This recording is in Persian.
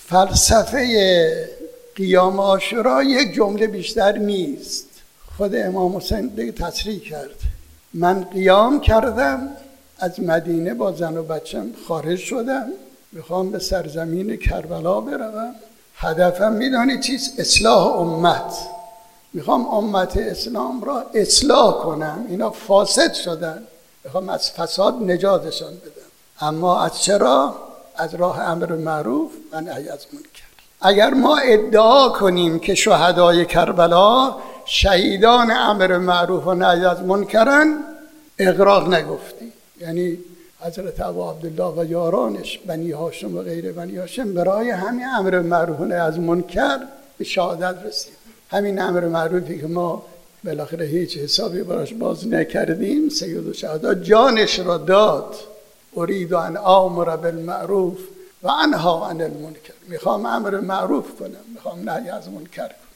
فلسفه قیام عاشورا یک جمله بیشتر نیست. خود امام حسین دیگه تصریح کرد: من قیام کردم، از مدینه با زن و بچم خارج شدم، میخوام به سرزمین کربلا بروم. هدفم میدانی چیست؟ اصلاح امت. میخوام امت اسلام را اصلاح کنم، اینا فاسد شدن، میخوام از فساد نجاتشان بدم. اما از چرا؟ از راه امر معروف و نهی از منکر. اگر ما ادعا کنیم که شهدای کربلا شهیدان امر معروف و نهی از منکرن، اغراق نگفتی. یعنی حضرت ابا عبدالله و یارانش، بنی هاشم و غیر بنی هاشم، برای همین امر معروف و نهی از منکر به شهادت رسید. همین امر معروفی که ما بالاخره هیچ حسابی براش باز نکردیم، سید الشهدا جانش را داد: اريد ان آمر بالمعروف و انهی عن المنکر. میخوام امر معروف کنم، میخوام نهی از منکر کنم.